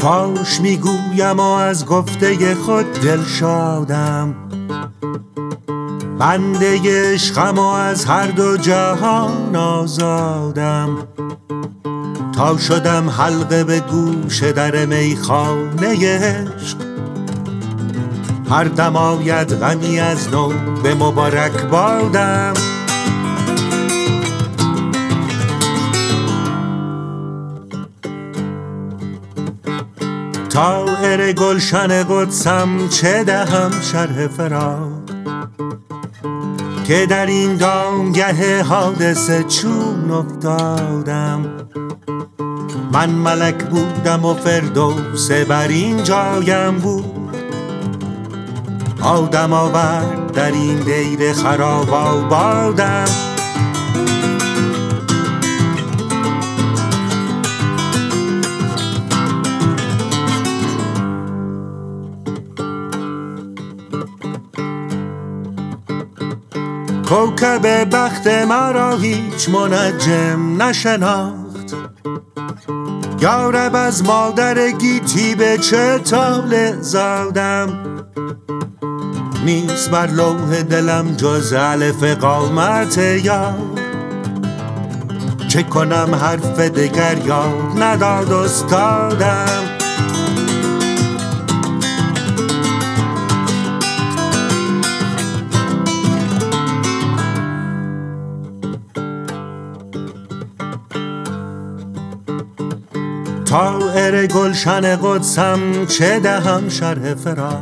فاش میگویم و از گفته خود دل شادم، بنده عشقم و از هر دو جهان آزادم. تا شدم حلقه به گوش در میخانه عشق، هر دم آید غمی از نو به مبارک بادم. طایر گلشن قدسم چه دهم شرح فراق، که در این دامگه حادثه چون افتادم. من ملک بودم و فردوس بر این جایم بود، آدم آورد در این دیر خراب آبادم. کوکب بخت مرا هیچ منجم نشناخت، یارب از مادر گیتی به چه طالع زادم. نیست بر لوح دلم جز الف قامت یار، چه کنم حرف دگر یاد نداد استادم. طایر گلشن قدسم چه دهم شرح فراق،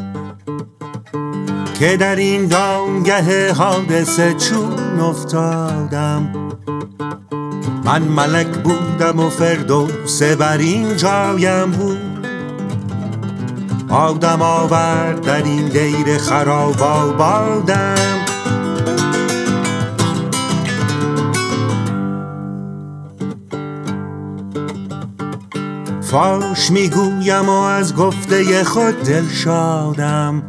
که در این دامگه حادثه چون افتادم. من ملک بودم و فردوس بر این جایم بود، آدم آورد در این دیر خراب آبادم. فاش میگویم و از گفته خود دل شادم،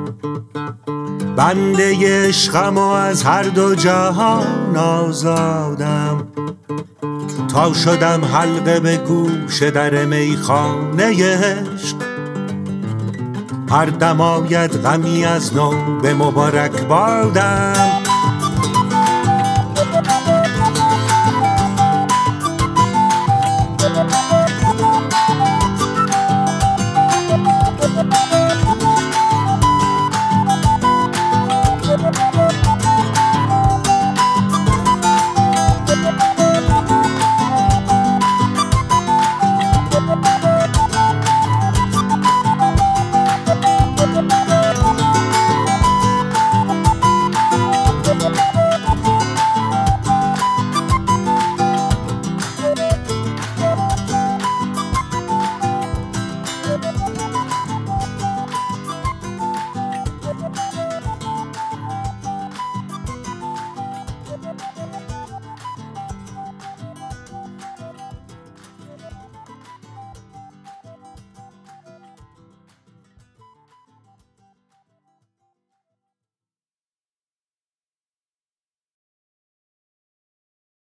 بنده عشقم و از هر دو جهان آزادم. تا شدم حلقه به گوش در میخانه عشق، هر دم آید غمی از نو به مبارک بادم.